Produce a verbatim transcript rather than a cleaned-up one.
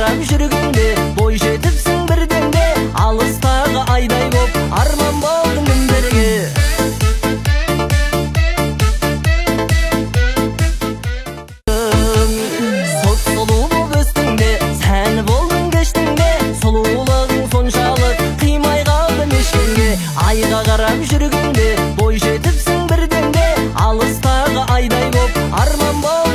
қарап жүргенде бой жетіпсің бірденде, алыстағы айдай боп арман болдың үндерге. Соп сұлу боп өстің де, сәні болдың кештің де, сұлулығың соншалық қимай қалдым ешкімге. Айға қарап жүргенде бой жетіпсің бірденде, алыстағы айдай боп арман бол